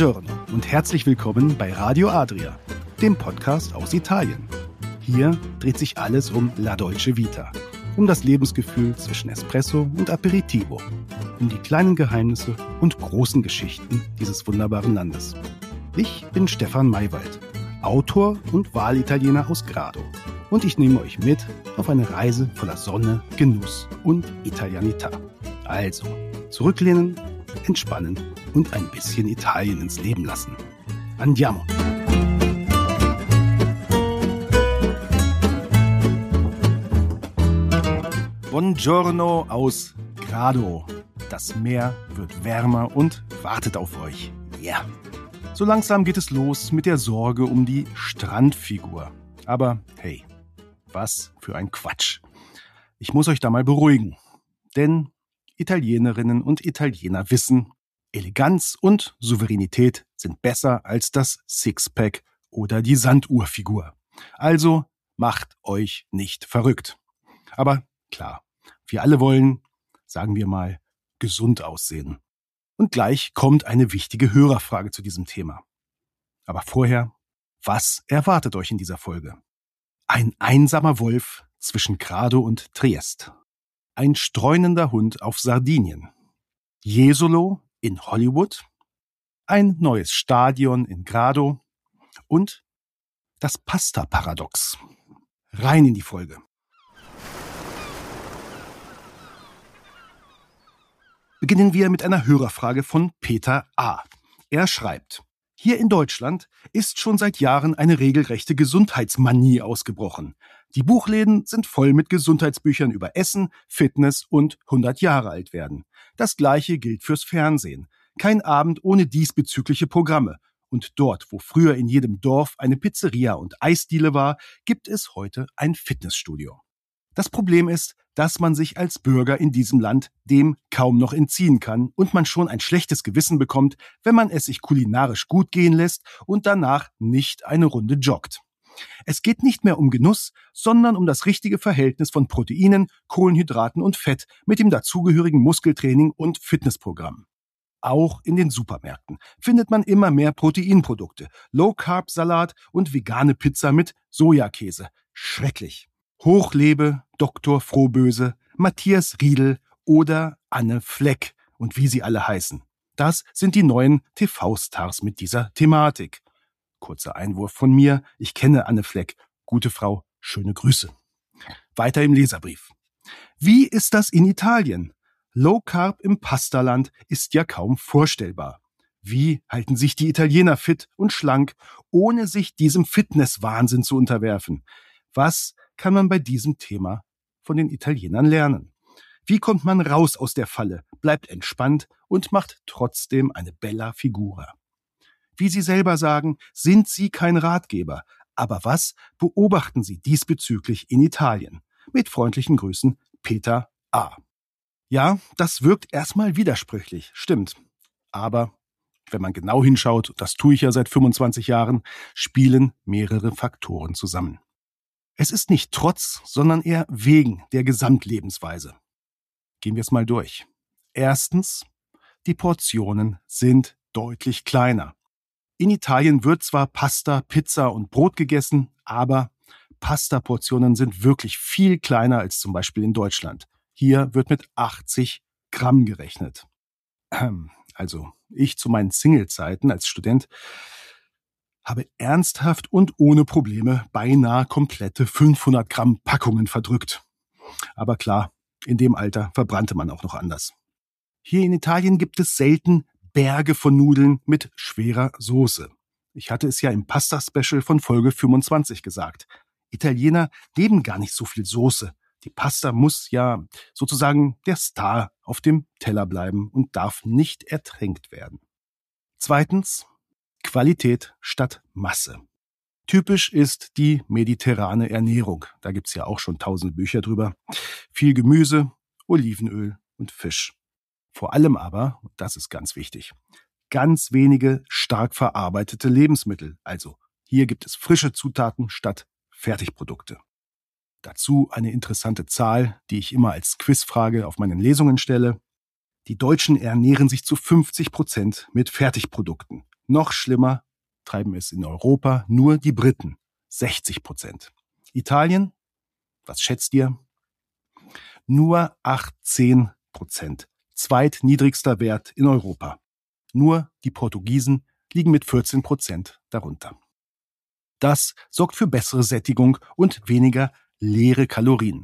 Buongiorno und herzlich willkommen bei Radio Adria, dem Podcast aus Italien. Hier dreht sich alles um La Dolce Vita, um das Lebensgefühl zwischen Espresso und Aperitivo, um die kleinen Geheimnisse und großen Geschichten dieses wunderbaren Landes. Ich bin Stefan Maywald, Autor und Wahlitaliener aus Grado, und ich nehme euch mit auf eine Reise voller Sonne, Genuss und Italianità. Also, zurücklehnen, entspannen und ein bisschen Italien ins Leben lassen. Andiamo! Buongiorno aus Grado. Das Meer wird wärmer und wartet auf euch. Ja. Yeah. So langsam geht es los mit der Sorge um die Strandfigur. Aber hey, was für ein Quatsch. Ich muss euch da mal beruhigen. Denn Italienerinnen und Italiener wissen, Eleganz und Souveränität sind besser als das Sixpack oder die Sanduhrfigur. Also macht euch nicht verrückt. Aber klar, wir alle wollen, sagen wir mal, gesund aussehen. Und gleich kommt eine wichtige Hörerfrage zu diesem Thema. Aber vorher, was erwartet euch in dieser Folge? Ein einsamer Wolf zwischen Grado und Triest. Ein streunender Hund auf Sardinien. Jesolo in Hollywood. Ein neues Stadion in Grado. Und das Pasta-Paradox. Rein in die Folge. Beginnen wir mit einer Hörerfrage von Peter A. Er schreibt: Hier in Deutschland ist schon seit Jahren eine regelrechte Gesundheitsmanie ausgebrochen. Die Buchläden sind voll mit Gesundheitsbüchern über Essen, Fitness und 100 Jahre alt werden. Das Gleiche gilt fürs Fernsehen. Kein Abend ohne diesbezügliche Programme. Und dort, wo früher in jedem Dorf eine Pizzeria und Eisdiele war, gibt es heute ein Fitnessstudio. Das Problem ist, dass man sich als Bürger in diesem Land dem kaum noch entziehen kann und man schon ein schlechtes Gewissen bekommt, wenn man es sich kulinarisch gut gehen lässt und danach nicht eine Runde joggt. Es geht nicht mehr um Genuss, sondern um das richtige Verhältnis von Proteinen, Kohlenhydraten und Fett mit dem dazugehörigen Muskeltraining und Fitnessprogramm. Auch in den Supermärkten findet man immer mehr Proteinprodukte, Low-Carb-Salat und vegane Pizza mit Sojakäse. Schrecklich. Hoch lebe Dr. Frohböse, Matthias Riedel oder Anne Fleck und wie sie alle heißen. Das sind die neuen TV-Stars mit dieser Thematik. Kurzer Einwurf von mir, ich kenne Anne Fleck. Gute Frau, schöne Grüße. Weiter im Leserbrief. Wie ist das in Italien? Low Carb im Pastaland ist ja kaum vorstellbar. Wie halten sich die Italiener fit und schlank, ohne sich diesem Fitnesswahnsinn zu unterwerfen? Was kann man bei diesem Thema von den Italienern lernen? Wie kommt man raus aus der Falle, bleibt entspannt und macht trotzdem eine bella figura? Wie Sie selber sagen, sind Sie kein Ratgeber. Aber was beobachten Sie diesbezüglich in Italien? Mit freundlichen Grüßen, Peter A. Ja, das wirkt erstmal widersprüchlich, stimmt. Aber wenn man genau hinschaut, das tue ich ja seit 25 Jahren, spielen mehrere Faktoren zusammen. Es ist nicht trotz, sondern eher wegen der Gesamtlebensweise. Gehen wir es mal durch. Erstens, die Portionen sind deutlich kleiner. In Italien wird zwar Pasta, Pizza und Brot gegessen, aber Pasta-Portionen sind wirklich viel kleiner als zum Beispiel in Deutschland. Hier wird mit 80 Gramm gerechnet. Also ich zu meinen Single-Zeiten als Student habe ernsthaft und ohne Probleme beinahe komplette 500 Gramm Packungen verdrückt. Aber klar, in dem Alter verbrannte man auch noch anders. Hier in Italien gibt es selten Berge von Nudeln mit schwerer Soße. Ich hatte es ja im Pasta-Special von Folge 25 gesagt. Italiener nehmen gar nicht so viel Soße. Die Pasta muss ja sozusagen der Star auf dem Teller bleiben und darf nicht ertränkt werden. Zweitens, Qualität statt Masse. Typisch ist die mediterrane Ernährung. Da gibt's ja auch schon 1000 Bücher drüber. Viel Gemüse, Olivenöl und Fisch. Vor allem aber, und das ist ganz wichtig, ganz wenige stark verarbeitete Lebensmittel. Also hier gibt es frische Zutaten statt Fertigprodukte. Dazu eine interessante Zahl, die ich immer als Quizfrage auf meinen Lesungen stelle. Die Deutschen ernähren sich zu 50% mit Fertigprodukten. Noch schlimmer treiben es in Europa nur die Briten, 60%. Italien, was schätzt ihr? Nur 18%. Zweitniedrigster Wert in Europa. Nur die Portugiesen liegen mit 14% darunter. Das sorgt für bessere Sättigung und weniger leere Kalorien.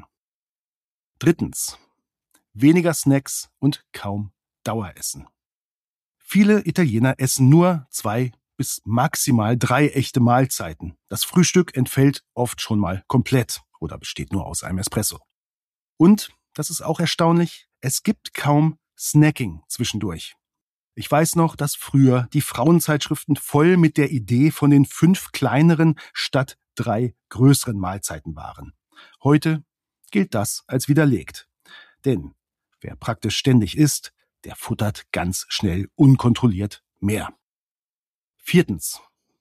Drittens. Weniger Snacks und kaum Daueressen. Viele Italiener essen nur 2 bis maximal 3 echte Mahlzeiten. Das Frühstück entfällt oft schon mal komplett oder besteht nur aus einem Espresso. Und, das ist auch erstaunlich, es gibt kaum Snacking zwischendurch. Ich weiß noch, dass früher die Frauenzeitschriften voll mit der Idee von den 5 kleineren statt 3 größeren Mahlzeiten waren. Heute gilt das als widerlegt. Denn wer praktisch ständig isst, der futtert ganz schnell unkontrolliert mehr. Viertens.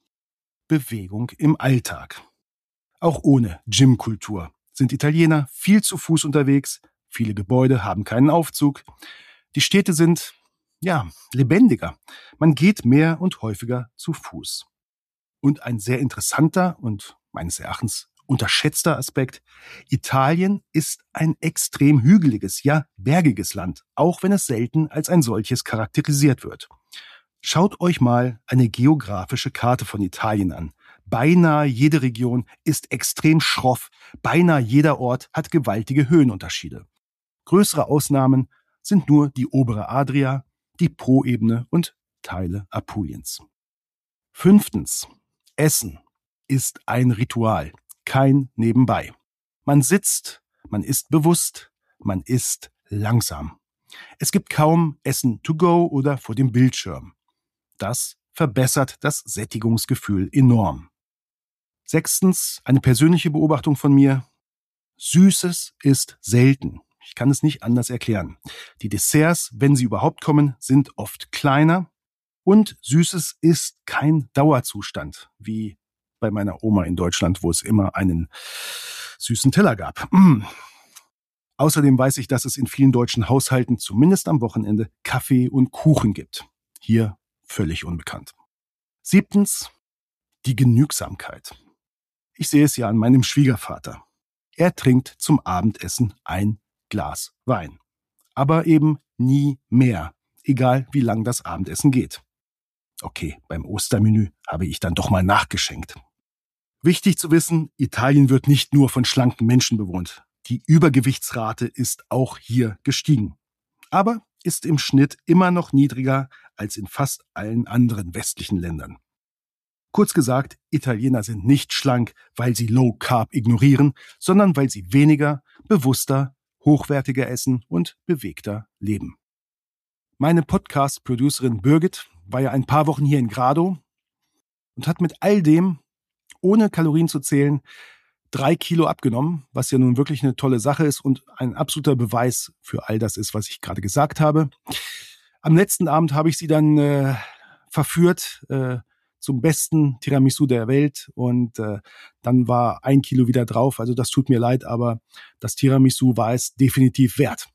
Bewegung im Alltag. Auch ohne Gymkultur sind Italiener viel zu Fuß unterwegs, viele Gebäude haben keinen Aufzug, die Städte sind, lebendiger. Man geht mehr und häufiger zu Fuß. Und ein sehr interessanter und meines Erachtens unterschätzter Aspekt: Italien ist ein extrem hügeliges, bergiges Land, auch wenn es selten als ein solches charakterisiert wird. Schaut euch mal eine geografische Karte von Italien an. Beinahe jede Region ist extrem schroff, beinahe jeder Ort hat gewaltige Höhenunterschiede. Größere Ausnahmen sind nur die obere Adria, die Poebene und Teile Apuliens. Fünftens. Essen ist ein Ritual, kein Nebenbei. Man sitzt, man isst bewusst, man isst langsam. Es gibt kaum Essen to go oder vor dem Bildschirm. Das verbessert das Sättigungsgefühl enorm. Sechstens, eine persönliche Beobachtung von mir: Süßes ist selten. Ich kann es nicht anders erklären. Die Desserts, wenn sie überhaupt kommen, sind oft kleiner. Und Süßes ist kein Dauerzustand, wie bei meiner Oma in Deutschland, wo es immer einen süßen Teller gab. Außerdem weiß ich, dass es in vielen deutschen Haushalten, zumindest am Wochenende, Kaffee und Kuchen gibt. Hier völlig unbekannt. Siebtens, die Genügsamkeit. Ich sehe es ja an meinem Schwiegervater. Er trinkt zum Abendessen ein Glas Wein. Aber eben nie mehr, egal wie lang das Abendessen geht. Okay, beim Ostermenü habe ich dann doch mal nachgeschenkt. Wichtig zu wissen, Italien wird nicht nur von schlanken Menschen bewohnt. Die Übergewichtsrate ist auch hier gestiegen. Aber ist im Schnitt immer noch niedriger als in fast allen anderen westlichen Ländern. Kurz gesagt, Italiener sind nicht schlank, weil sie Low Carb ignorieren, sondern weil sie weniger, bewusster, hochwertiger essen und bewegter leben. Meine Podcast-Producerin Birgit war ja ein paar Wochen hier in Grado und hat mit all dem, ohne Kalorien zu zählen, 3 Kilo abgenommen, was ja nun wirklich eine tolle Sache ist und ein absoluter Beweis für all das ist, was ich gerade gesagt habe. Am letzten Abend habe ich sie dann verführt zum besten Tiramisu der Welt und dann war 1 Kilo wieder drauf. Also das tut mir leid, aber das Tiramisu war es definitiv wert.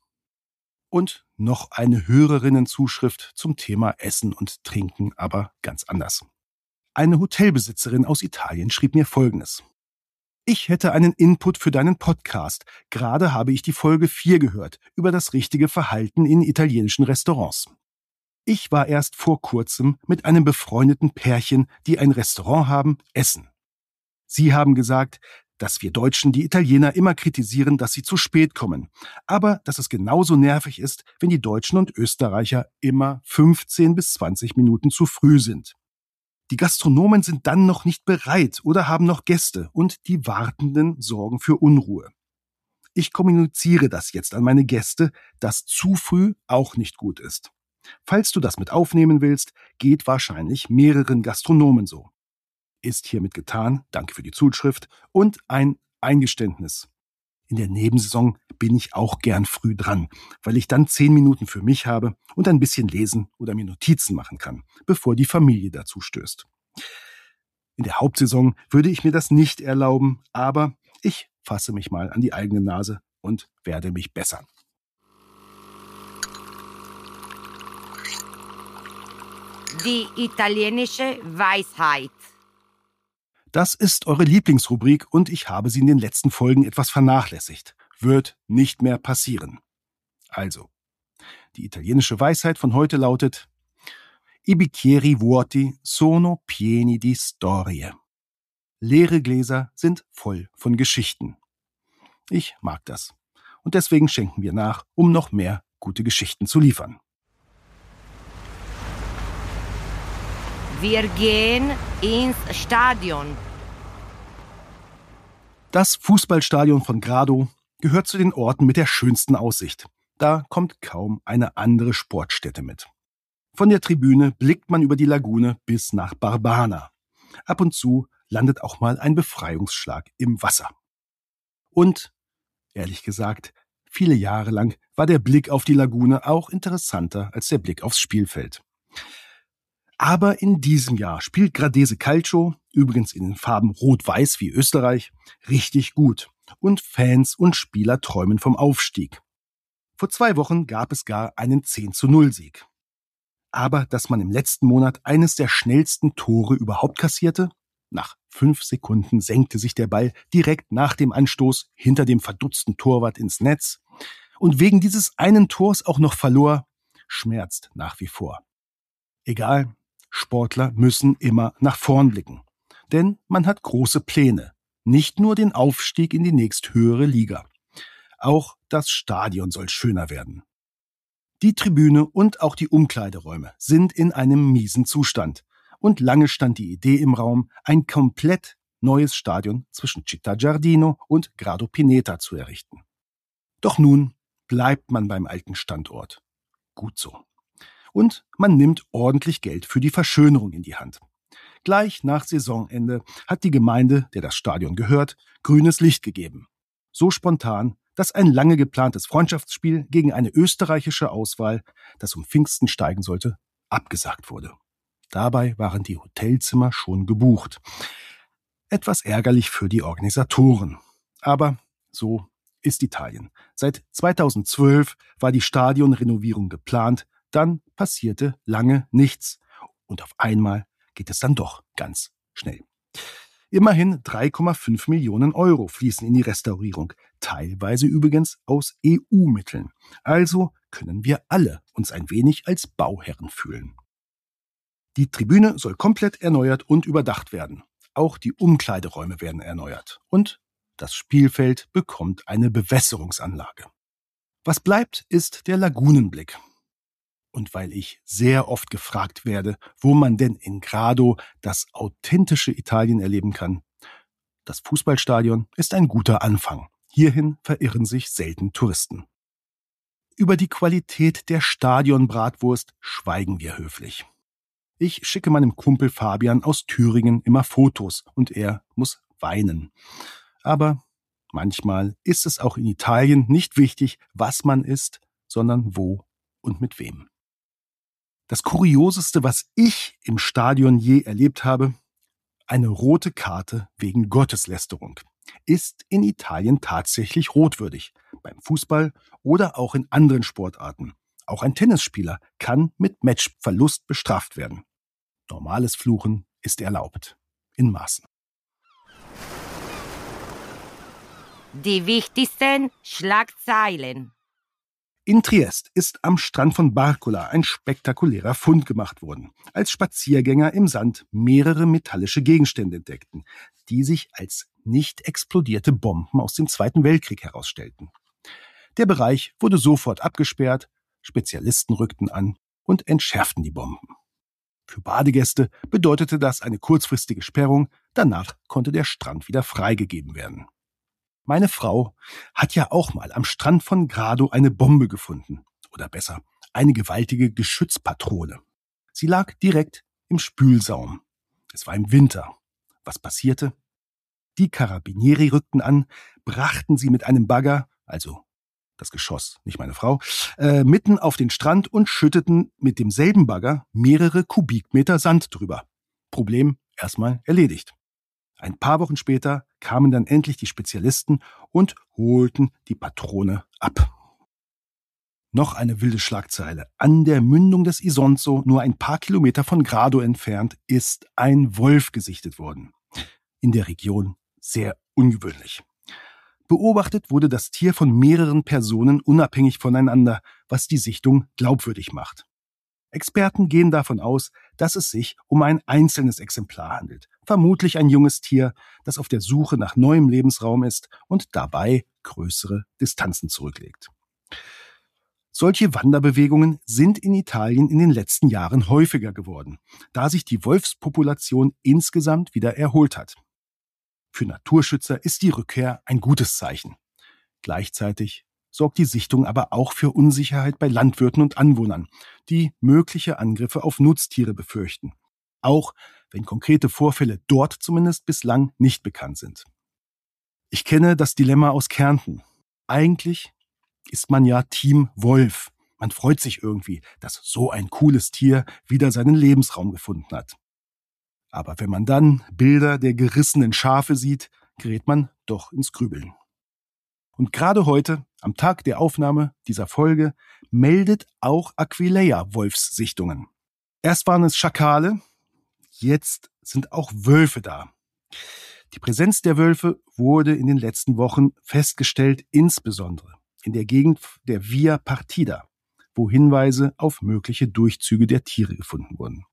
Und noch eine Hörerinnenzuschrift zum Thema Essen und Trinken, aber ganz anders. Eine Hotelbesitzerin aus Italien schrieb mir Folgendes: Ich hätte einen Input für deinen Podcast. Gerade habe ich die Folge 4 gehört, über das richtige Verhalten in italienischen Restaurants. Ich war erst vor kurzem mit einem befreundeten Pärchen, die ein Restaurant haben, essen. Sie haben gesagt, dass wir Deutschen die Italiener immer kritisieren, dass sie zu spät kommen, aber dass es genauso nervig ist, wenn die Deutschen und Österreicher immer 15 bis 20 Minuten zu früh sind. Die Gastronomen sind dann noch nicht bereit oder haben noch Gäste und die Wartenden sorgen für Unruhe. Ich kommuniziere das jetzt an meine Gäste, dass zu früh auch nicht gut ist. Falls du das mit aufnehmen willst, geht wahrscheinlich mehreren Gastronomen so. Ist hiermit getan, danke für die Zuschrift, und ein Eingeständnis. In der Nebensaison bin ich auch gern früh dran, weil ich dann 10 Minuten für mich habe und ein bisschen lesen oder mir Notizen machen kann, bevor die Familie dazu stößt. In der Hauptsaison würde ich mir das nicht erlauben, aber ich fasse mich mal an die eigene Nase und werde mich bessern. Die italienische Weisheit. Das ist eure Lieblingsrubrik und ich habe sie in den letzten Folgen etwas vernachlässigt. Wird nicht mehr passieren. Also, die italienische Weisheit von heute lautet: I bicchieri vuoti sono pieni di storie. Leere Gläser sind voll von Geschichten. Ich mag das. Und deswegen schenken wir nach, um noch mehr gute Geschichten zu liefern. Wir gehen ins Stadion. Das Fußballstadion von Grado gehört zu den Orten mit der schönsten Aussicht. Da kommt kaum eine andere Sportstätte mit. Von der Tribüne blickt man über die Lagune bis nach Barbana. Ab und zu landet auch mal ein Befreiungsschlag im Wasser. Und, ehrlich gesagt, viele Jahre lang war der Blick auf die Lagune auch interessanter als der Blick aufs Spielfeld. Aber in diesem Jahr spielt Gradese Calcio, übrigens in den Farben Rot-Weiß wie Österreich, richtig gut. Und Fans und Spieler träumen vom Aufstieg. Vor 2 Wochen gab es gar einen 10:0-Sieg. Aber dass man im letzten Monat eines der schnellsten Tore überhaupt kassierte? Nach 5 Sekunden senkte sich der Ball direkt nach dem Anstoß hinter dem verdutzten Torwart ins Netz. Und wegen dieses einen Tors auch noch verlor, schmerzt nach wie vor. Egal, Sportler müssen immer nach vorn blicken. Denn man hat große Pläne. Nicht nur den Aufstieg in die nächsthöhere Liga. Auch das Stadion soll schöner werden. Die Tribüne und auch die Umkleideräume sind in einem miesen Zustand. Und lange stand die Idee im Raum, ein komplett neues Stadion zwischen Città Giardino und Grado Pineta zu errichten. Doch nun bleibt man beim alten Standort. Gut so. Und man nimmt ordentlich Geld für die Verschönerung in die Hand. Gleich nach Saisonende hat die Gemeinde, der das Stadion gehört, grünes Licht gegeben. So spontan, dass ein lange geplantes Freundschaftsspiel gegen eine österreichische Auswahl, das um Pfingsten steigen sollte, abgesagt wurde. Dabei waren die Hotelzimmer schon gebucht. Etwas ärgerlich für die Organisatoren. Aber so ist Italien. Seit 2012 war die Stadionrenovierung geplant, dann passierte lange nichts. Und auf einmal geht es dann doch ganz schnell. Immerhin 3,5 Millionen Euro fließen in die Restaurierung, teilweise übrigens aus EU-Mitteln. Also können wir alle uns ein wenig als Bauherren fühlen. Die Tribüne soll komplett erneuert und überdacht werden. Auch die Umkleideräume werden erneuert. Und das Spielfeld bekommt eine Bewässerungsanlage. Was bleibt, ist der Lagunenblick. Und weil ich sehr oft gefragt werde, wo man denn in Grado das authentische Italien erleben kann, das Fußballstadion ist ein guter Anfang. Hierhin verirren sich selten Touristen. Über die Qualität der Stadionbratwurst schweigen wir höflich. Ich schicke meinem Kumpel Fabian aus Thüringen immer Fotos und er muss weinen. Aber manchmal ist es auch in Italien nicht wichtig, was man isst, sondern wo und mit wem. Das Kurioseste, was ich im Stadion je erlebt habe, eine rote Karte wegen Gotteslästerung, ist in Italien tatsächlich rotwürdig. Beim Fußball oder auch in anderen Sportarten. Auch ein Tennisspieler kann mit Matchverlust bestraft werden. Normales Fluchen ist erlaubt. In Maßen. Die wichtigsten Schlagzeilen. In Triest ist am Strand von Barcola ein spektakulärer Fund gemacht worden, als Spaziergänger im Sand mehrere metallische Gegenstände entdeckten, die sich als nicht explodierte Bomben aus dem Zweiten Weltkrieg herausstellten. Der Bereich wurde sofort abgesperrt, Spezialisten rückten an und entschärften die Bomben. Für Badegäste bedeutete das eine kurzfristige Sperrung, danach konnte der Strand wieder freigegeben werden. Meine Frau hat ja auch mal am Strand von Grado eine Bombe gefunden. Oder besser, eine gewaltige Geschützpatrone. Sie lag direkt im Spülsaum. Es war im Winter. Was passierte? Die Carabinieri rückten an, brachten sie mit einem Bagger, also das Geschoss, nicht meine Frau, mitten auf den Strand und schütteten mit demselben Bagger mehrere Kubikmeter Sand drüber. Problem erstmal erledigt. Ein paar Wochen später kamen dann endlich die Spezialisten und holten die Patrone ab. Noch eine wilde Schlagzeile. An der Mündung des Isonzo, nur ein paar Kilometer von Grado entfernt, ist ein Wolf gesichtet worden. In der Region sehr ungewöhnlich. Beobachtet wurde das Tier von mehreren Personen unabhängig voneinander, was die Sichtung glaubwürdig macht. Experten gehen davon aus, dass es sich um ein einzelnes Exemplar handelt. Vermutlich ein junges Tier, das auf der Suche nach neuem Lebensraum ist und dabei größere Distanzen zurücklegt. Solche Wanderbewegungen sind in Italien in den letzten Jahren häufiger geworden, da sich die Wolfspopulation insgesamt wieder erholt hat. Für Naturschützer ist die Rückkehr ein gutes Zeichen. Gleichzeitig sorgt die Sichtung aber auch für Unsicherheit bei Landwirten und Anwohnern, die mögliche Angriffe auf Nutztiere befürchten, auch wenn konkrete Vorfälle dort zumindest bislang nicht bekannt sind. Ich kenne das Dilemma aus Kärnten. Eigentlich ist man ja Team Wolf. Man freut sich irgendwie, dass so ein cooles Tier wieder seinen Lebensraum gefunden hat. Aber wenn man dann Bilder der gerissenen Schafe sieht, gerät man doch ins Grübeln. Und gerade heute, am Tag der Aufnahme dieser Folge, meldet auch Aquileia Wolfssichtungen. Erst waren es Schakale, jetzt sind auch Wölfe da. Die Präsenz der Wölfe wurde in den letzten Wochen festgestellt, insbesondere in der Gegend der Via Partida, wo Hinweise auf mögliche Durchzüge der Tiere gefunden wurden.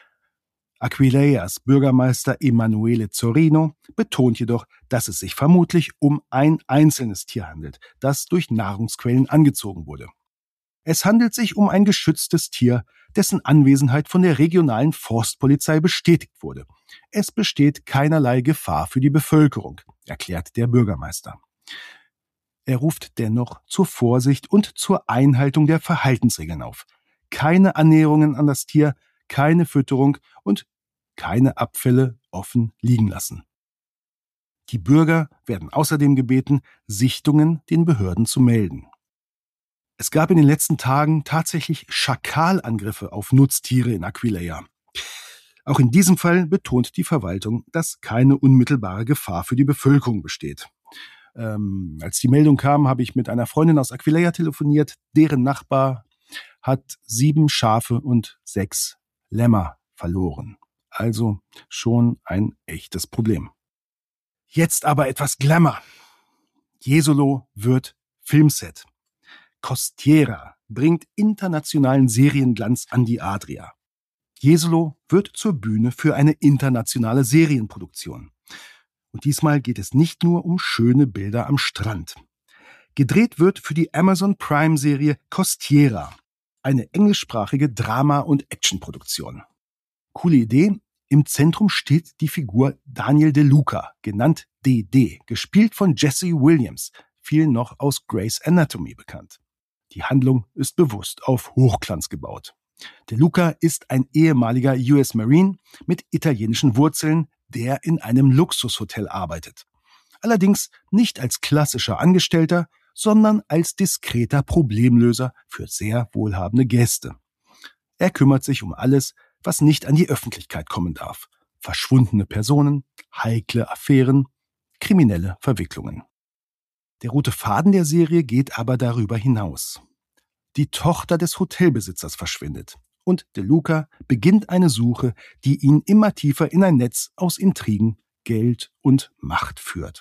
Aquileias Bürgermeister Emanuele Zorino betont jedoch, dass es sich vermutlich um ein einzelnes Tier handelt, das durch Nahrungsquellen angezogen wurde. Es handelt sich um ein geschütztes Tier, dessen Anwesenheit von der regionalen Forstpolizei bestätigt wurde. Es besteht keinerlei Gefahr für die Bevölkerung, erklärt der Bürgermeister. Er ruft dennoch zur Vorsicht und zur Einhaltung der Verhaltensregeln auf. Keine Annäherungen an das Tier, keine Fütterung und keine Abfälle offen liegen lassen. Die Bürger werden außerdem gebeten, Sichtungen den Behörden zu melden. Es gab in den letzten Tagen tatsächlich Schakalangriffe auf Nutztiere in Aquileia. Auch in diesem Fall betont die Verwaltung, dass keine unmittelbare Gefahr für die Bevölkerung besteht. Als die Meldung kam, habe ich mit einer Freundin aus Aquileia telefoniert. Deren Nachbar hat 7 Schafe und 6 Lämmer verloren. Also schon ein echtes Problem. Jetzt aber etwas Glamour. Jesolo wird Filmset. Costiera bringt internationalen Serienglanz an die Adria. Jesolo wird zur Bühne für eine internationale Serienproduktion. Und diesmal geht es nicht nur um schöne Bilder am Strand. Gedreht wird für die Amazon Prime-Serie Costiera, eine englischsprachige Drama- und Actionproduktion. Coole Idee. Im Zentrum steht die Figur Daniel De Luca, genannt DD, gespielt von Jesse Williams, vielen noch aus Grey's Anatomy bekannt. Die Handlung ist bewusst auf Hochglanz gebaut. De Luca ist ein ehemaliger US Marine mit italienischen Wurzeln, der in einem Luxushotel arbeitet. Allerdings nicht als klassischer Angestellter, sondern als diskreter Problemlöser für sehr wohlhabende Gäste. Er kümmert sich um alles, was nicht an die Öffentlichkeit kommen darf. Verschwundene Personen, heikle Affären, kriminelle Verwicklungen. Der rote Faden der Serie geht aber darüber hinaus. Die Tochter des Hotelbesitzers verschwindet und De Luca beginnt eine Suche, die ihn immer tiefer in ein Netz aus Intrigen, Geld und Macht führt.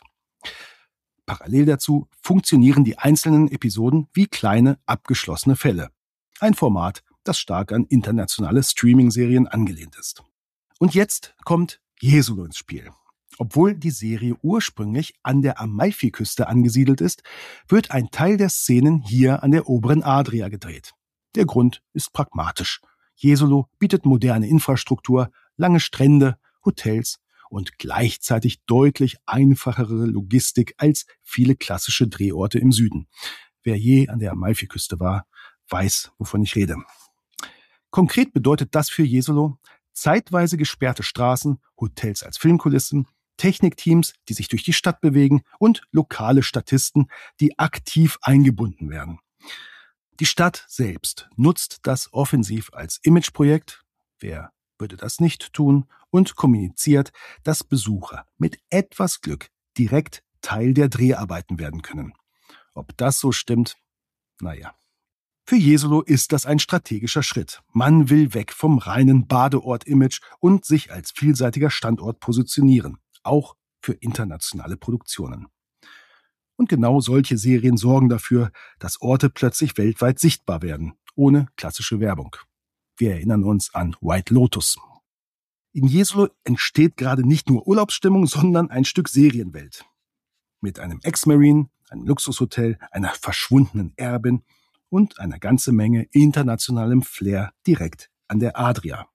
Parallel dazu funktionieren die einzelnen Episoden wie kleine, abgeschlossene Fälle. Ein Format, das stark an internationale Streaming-Serien angelehnt ist. Und jetzt kommt Jesolo ins Spiel. Obwohl die Serie ursprünglich an der Amalfiküste angesiedelt ist, wird ein Teil der Szenen hier an der oberen Adria gedreht. Der Grund ist pragmatisch. Jesolo bietet moderne Infrastruktur, lange Strände, Hotels und gleichzeitig deutlich einfachere Logistik als viele klassische Drehorte im Süden. Wer je an der Amalfiküste war, weiß, wovon ich rede. Konkret bedeutet das für Jesolo zeitweise gesperrte Straßen, Hotels als Filmkulissen, Technikteams, die sich durch die Stadt bewegen und lokale Statisten, die aktiv eingebunden werden. Die Stadt selbst nutzt das offensiv als Imageprojekt, wer würde das nicht tun, und kommuniziert, dass Besucher mit etwas Glück direkt Teil der Dreharbeiten werden können. Ob das so stimmt? Naja. Für Jesolo ist das ein strategischer Schritt. Man will weg vom reinen Badeort-Image und sich als vielseitiger Standort positionieren, auch für internationale Produktionen. Und genau solche Serien sorgen dafür, dass Orte plötzlich weltweit sichtbar werden, ohne klassische Werbung. Wir erinnern uns an White Lotus. In Jesolo entsteht gerade nicht nur Urlaubsstimmung, sondern ein Stück Serienwelt. Mit einem Ex-Marine, einem Luxushotel, einer verschwundenen Erbin und einer ganzen Menge internationalem Flair direkt an der Adria.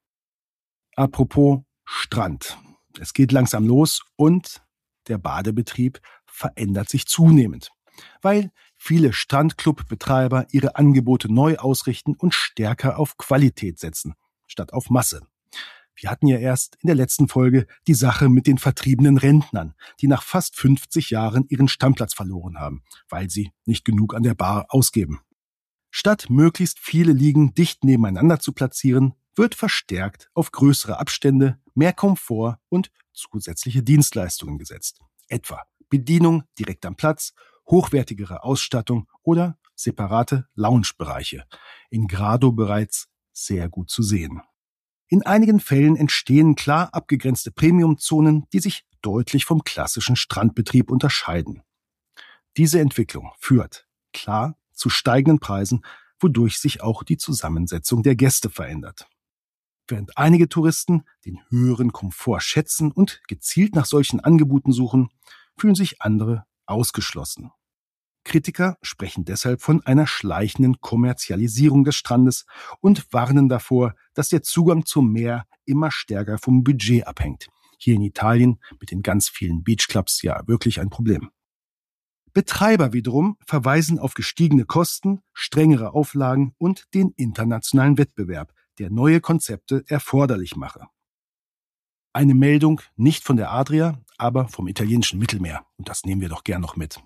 Apropos Strand. Es geht langsam los und der Badebetrieb verändert sich zunehmend, weil viele Strandclub-Betreiber ihre Angebote neu ausrichten und stärker auf Qualität setzen, statt auf Masse. Wir hatten ja erst in der letzten Folge die Sache mit den vertriebenen Rentnern, die nach fast 50 Jahren ihren Stammplatz verloren haben, weil sie nicht genug an der Bar ausgeben. Statt möglichst viele Liegen dicht nebeneinander zu platzieren, wird verstärkt auf größere Abstände, mehr Komfort und zusätzliche Dienstleistungen gesetzt. Etwa Bedienung direkt am Platz, hochwertigere Ausstattung oder separate Loungebereiche. In Grado bereits sehr gut zu sehen. In einigen Fällen entstehen klar abgegrenzte Premiumzonen, die sich deutlich vom klassischen Strandbetrieb unterscheiden. Diese Entwicklung führt klar zu steigenden Preisen, wodurch sich auch die Zusammensetzung der Gäste verändert. Während einige Touristen den höheren Komfort schätzen und gezielt nach solchen Angeboten suchen, fühlen sich andere ausgeschlossen. Kritiker sprechen deshalb von einer schleichenden Kommerzialisierung des Strandes und warnen davor, dass der Zugang zum Meer immer stärker vom Budget abhängt. Hier in Italien mit den ganz vielen Beachclubs ja wirklich ein Problem. Betreiber wiederum verweisen auf gestiegene Kosten, strengere Auflagen und den internationalen Wettbewerb, der neue Konzepte erforderlich mache. Eine Meldung nicht von der Adria, aber vom italienischen Mittelmeer. Und das nehmen wir doch gern noch mit.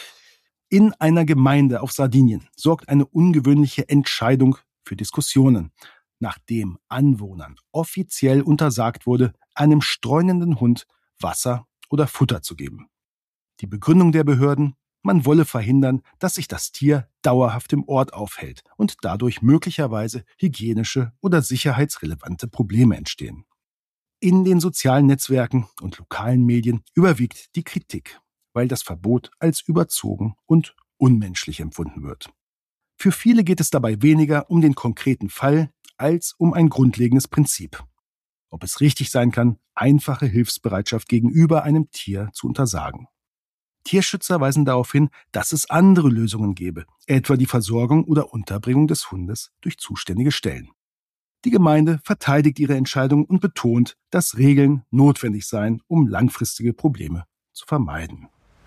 In einer Gemeinde auf Sardinien sorgt eine ungewöhnliche Entscheidung für Diskussionen, nachdem Anwohnern offiziell untersagt wurde, einem streunenden Hund Wasser oder Futter zu geben. Die Begründung der Behörden: man wolle verhindern, dass sich das Tier dauerhaft im Ort aufhält und dadurch möglicherweise hygienische oder sicherheitsrelevante Probleme entstehen. In den sozialen Netzwerken und lokalen Medien überwiegt die Kritik, weil das Verbot als überzogen und unmenschlich empfunden wird. Für viele geht es dabei weniger um den konkreten Fall als um ein grundlegendes Prinzip. Ob es richtig sein kann, einfache Hilfsbereitschaft gegenüber einem Tier zu untersagen. Tierschützer weisen darauf hin, dass es andere Lösungen gäbe, etwa die Versorgung oder Unterbringung des Hundes durch zuständige Stellen. Die Gemeinde verteidigt ihre Entscheidung und betont, dass Regeln notwendig seien, um langfristige Probleme zu vermeiden.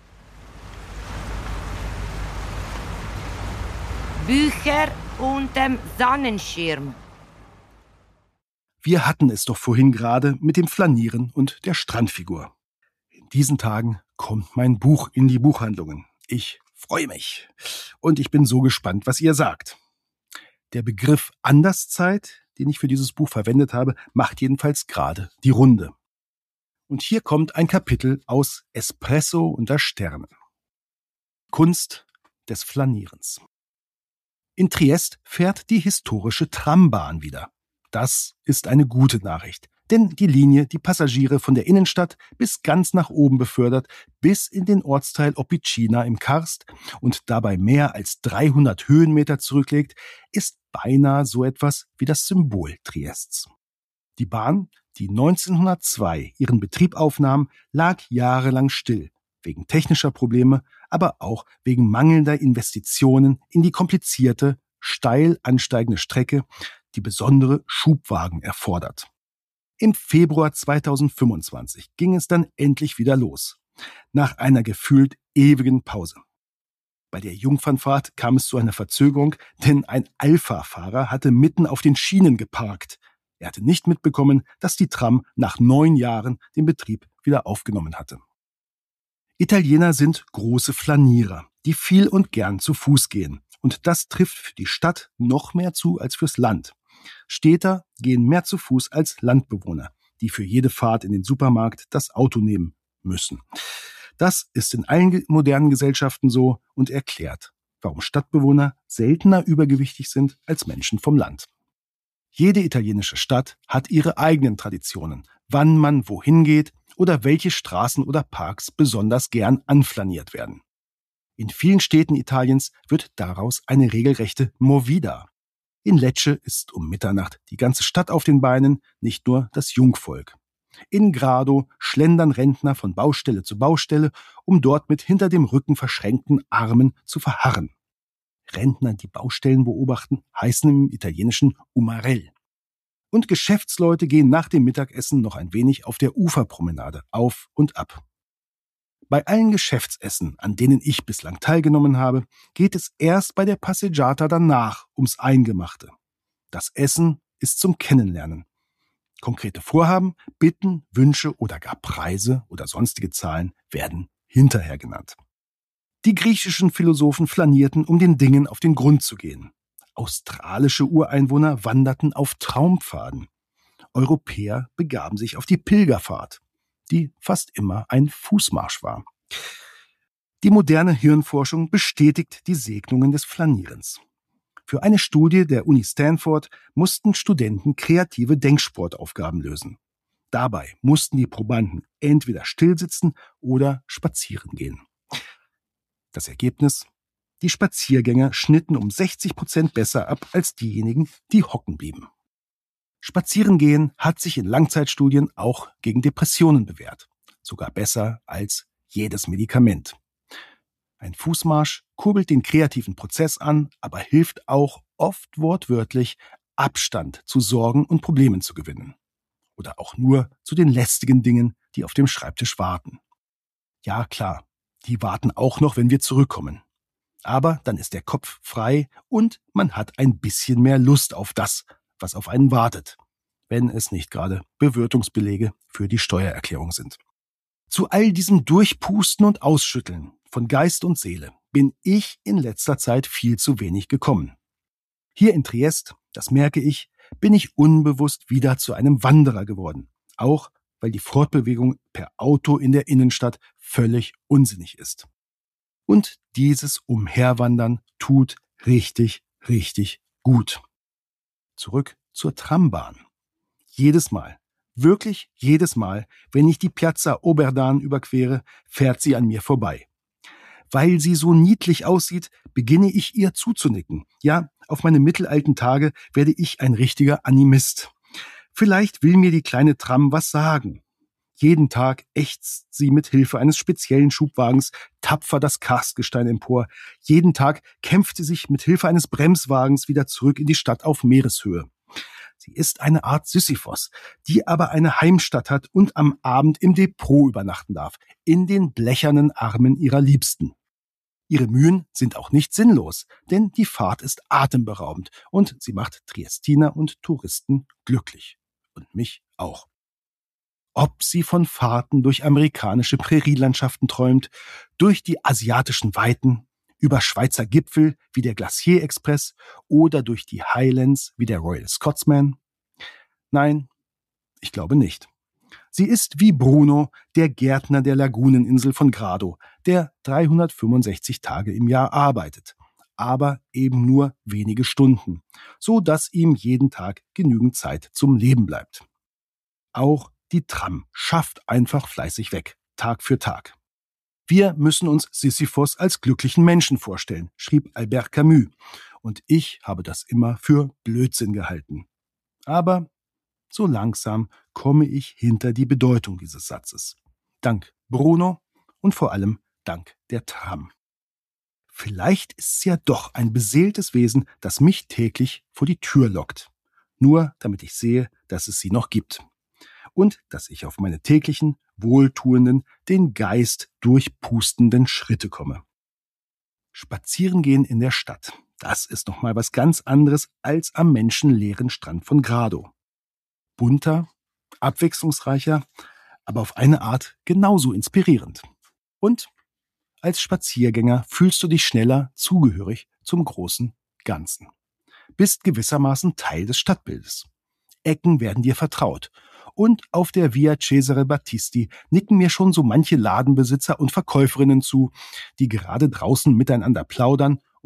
Bücher unterm Sonnenschirm. Wir hatten es doch vorhin gerade mit dem Flanieren und der Strandfigur. In diesen Tagen kommt mein Buch in die Buchhandlungen. Ich freue mich. Und ich bin so gespannt, was ihr sagt. Der Begriff Anderszeit, den ich für dieses Buch verwendet habe, macht jedenfalls gerade die Runde. Und hier kommt ein Kapitel aus Espresso unter Sternen. Kunst des Flanierens. In Triest fährt die historische Trambahn wieder. Das ist eine gute Nachricht, denn die Linie die Passagiere von der Innenstadt bis ganz nach oben befördert, bis in den Ortsteil Opicina im Karst und dabei mehr als 300 Höhenmeter zurücklegt, ist beinahe so etwas wie das Symbol Triests. Die Bahn, die 1902 ihren Betrieb aufnahm, lag jahrelang still, wegen technischer Probleme, aber auch wegen mangelnder Investitionen in die komplizierte, steil ansteigende Strecke, die besondere Schubwagen erfordert. Im Februar 2025 ging es dann endlich wieder los, nach einer gefühlt ewigen Pause. Bei der Jungfernfahrt kam es zu einer Verzögerung, denn ein Alpha-Fahrer hatte mitten auf den Schienen geparkt. Er hatte nicht mitbekommen, dass die Tram nach 9 Jahren den Betrieb wieder aufgenommen hatte. Italiener sind große Flanierer, die viel und gern zu Fuß gehen. Und das trifft für die Stadt noch mehr zu als fürs Land. Städter gehen mehr zu Fuß als Landbewohner, die für jede Fahrt in den Supermarkt das Auto nehmen müssen. Das ist in allen modernen Gesellschaften so und erklärt, warum Stadtbewohner seltener übergewichtig sind als Menschen vom Land. Jede italienische Stadt hat ihre eigenen Traditionen, wann man wohin geht oder welche Straßen oder Parks besonders gern anflaniert werden. In vielen Städten Italiens wird daraus eine regelrechte Movida. In Lecce ist um Mitternacht die ganze Stadt auf den Beinen, nicht nur das Jungvolk. In Grado schlendern Rentner von Baustelle zu Baustelle, um dort mit hinter dem Rücken verschränkten Armen zu verharren. Rentner, die Baustellen beobachten, heißen im Italienischen Umarell. Und Geschäftsleute gehen nach dem Mittagessen noch ein wenig auf der Uferpromenade auf und ab. Bei allen Geschäftsessen, an denen ich bislang teilgenommen habe, geht es erst bei der Passeggiata danach ums Eingemachte. Das Essen ist zum Kennenlernen. Konkrete Vorhaben, Bitten, Wünsche oder gar Preise oder sonstige Zahlen werden hinterher genannt. Die griechischen Philosophen flanierten, um den Dingen auf den Grund zu gehen. Australische Ureinwohner wanderten auf Traumpfaden. Europäer begaben sich auf die Pilgerfahrt, die fast immer ein Fußmarsch war. Die moderne Hirnforschung bestätigt die Segnungen des Flanierens. Für eine Studie der Uni Stanford mussten Studenten kreative Denksportaufgaben lösen. Dabei mussten die Probanden entweder stillsitzen oder spazieren gehen. Das Ergebnis? Die Spaziergänger schnitten um 60% besser ab als diejenigen, die hocken blieben. Spazierengehen hat sich in Langzeitstudien auch gegen Depressionen bewährt. Sogar besser als jedes Medikament. Ein Fußmarsch kurbelt den kreativen Prozess an, aber hilft auch oft wortwörtlich, Abstand zu Sorgen und Problemen zu gewinnen. Oder auch nur zu den lästigen Dingen, die auf dem Schreibtisch warten. Ja, klar, die warten auch noch, wenn wir zurückkommen. Aber dann ist der Kopf frei und man hat ein bisschen mehr Lust auf das, was auf einen wartet, wenn es nicht gerade Bewirtungsbelege für die Steuererklärung sind. Zu all diesem Durchpusten und Ausschütteln von Geist und Seele bin ich in letzter Zeit viel zu wenig gekommen. Hier in Triest, das merke ich, bin ich unbewusst wieder zu einem Wanderer geworden, auch weil die Fortbewegung per Auto in der Innenstadt völlig unsinnig ist. Und dieses Umherwandern tut richtig, richtig gut. Zurück zur Trambahn. Jedes Mal, wirklich jedes Mal, wenn ich die Piazza Oberdan überquere, fährt sie an mir vorbei. Weil sie so niedlich aussieht, beginne ich ihr zuzunicken. Ja, auf meine mittelalten Tage werde ich ein richtiger Animist. Vielleicht will mir die kleine Tram was sagen. Jeden Tag ächzt sie mit Hilfe eines speziellen Schubwagens tapfer das Karstgestein empor. Jeden Tag kämpft sie sich mit Hilfe eines Bremswagens wieder zurück in die Stadt auf Meereshöhe. Sie ist eine Art Sisyphos, die aber eine Heimstatt hat und am Abend im Depot übernachten darf, in den blechernen Armen ihrer Liebsten. Ihre Mühen sind auch nicht sinnlos, denn die Fahrt ist atemberaubend und sie macht Triestiner und Touristen glücklich. Und mich auch. Ob sie von Fahrten durch amerikanische Prärielandschaften träumt, durch die asiatischen Weiten, über Schweizer Gipfel wie der Glacier Express oder durch die Highlands wie der Royal Scotsman? Nein, ich glaube nicht. Sie ist wie Bruno, der Gärtner der Laguneninsel von Grado, der 365 Tage im Jahr arbeitet, aber eben nur wenige Stunden, so dass ihm jeden Tag genügend Zeit zum Leben bleibt. Auch die Tram schafft einfach fleißig weg, Tag für Tag. Wir müssen uns Sisyphos als glücklichen Menschen vorstellen, schrieb Albert Camus. Und ich habe das immer für Blödsinn gehalten. Aber so langsam komme ich hinter die Bedeutung dieses Satzes. Dank Bruno und vor allem dank der Tram. Vielleicht ist sie ja doch ein beseeltes Wesen, das mich täglich vor die Tür lockt. Nur damit ich sehe, dass es sie noch gibt. Und dass ich auf meine täglichen, wohltuenden, den Geist durchpustenden Schritte komme. Spazierengehen in der Stadt, das ist noch mal was ganz anderes als am menschenleeren Strand von Grado. Bunter, abwechslungsreicher, aber auf eine Art genauso inspirierend. Und als Spaziergänger fühlst du dich schneller zugehörig zum großen Ganzen. Bist gewissermaßen Teil des Stadtbildes. Ecken werden dir vertraut. Und auf der Via Cesare Battisti nicken mir schon so manche Ladenbesitzer und Verkäuferinnen zu, die gerade draußen miteinander plaudern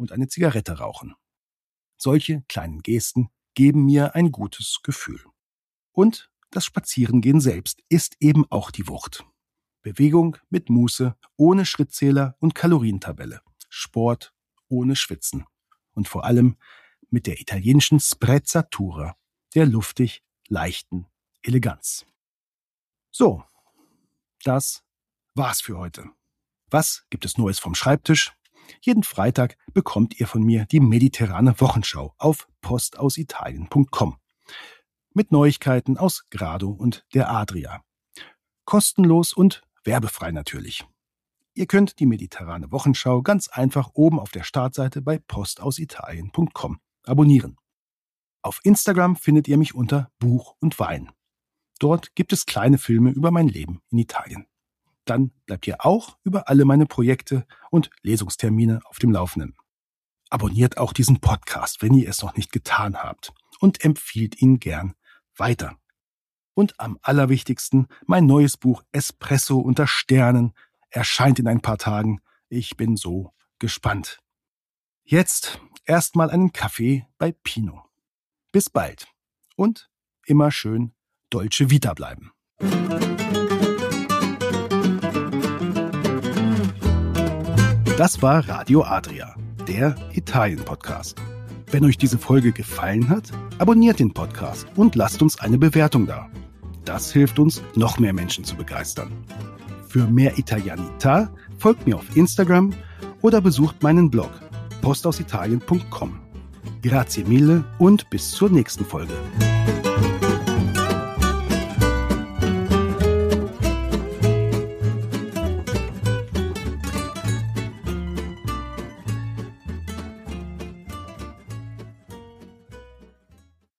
und eine Zigarette rauchen. Solche kleinen Gesten geben mir ein gutes Gefühl. Und das Spazierengehen selbst ist eben auch die Wucht. Bewegung mit Muße, ohne Schrittzähler und Kalorientabelle. Sport ohne Schwitzen. Und vor allem mit der italienischen Sprezzatura, der luftig leichten Eleganz. So, das war's für heute. Was gibt es Neues vom Schreibtisch? Jeden Freitag bekommt ihr von mir die mediterrane Wochenschau auf postausitalien.com. Mit Neuigkeiten aus Grado und der Adria. Kostenlos und werbefrei natürlich. Ihr könnt die mediterrane Wochenschau ganz einfach oben auf der Startseite bei postausitalien.com abonnieren. Auf Instagram findet ihr mich unter Buch und Wein. Dort gibt es kleine Filme über mein Leben in Italien. Dann bleibt ihr auch über alle meine Projekte und Lesungstermine auf dem Laufenden. Abonniert auch diesen Podcast, wenn ihr es noch nicht getan habt, und empfiehlt ihn gern weiter. Und am allerwichtigsten, mein neues Buch Espresso unter Sternen erscheint in ein paar Tagen. Ich bin so gespannt. Jetzt erstmal einen Kaffee bei Pino. Bis bald und immer schön Dolce Vita bleiben. Das war Radio Adria, der Italien-Podcast. Wenn euch diese Folge gefallen hat, abonniert den Podcast und lasst uns eine Bewertung da. Das hilft uns, noch mehr Menschen zu begeistern. Für mehr Italianità folgt mir auf Instagram oder besucht meinen Blog postausitalien.com. Grazie mille und bis zur nächsten Folge.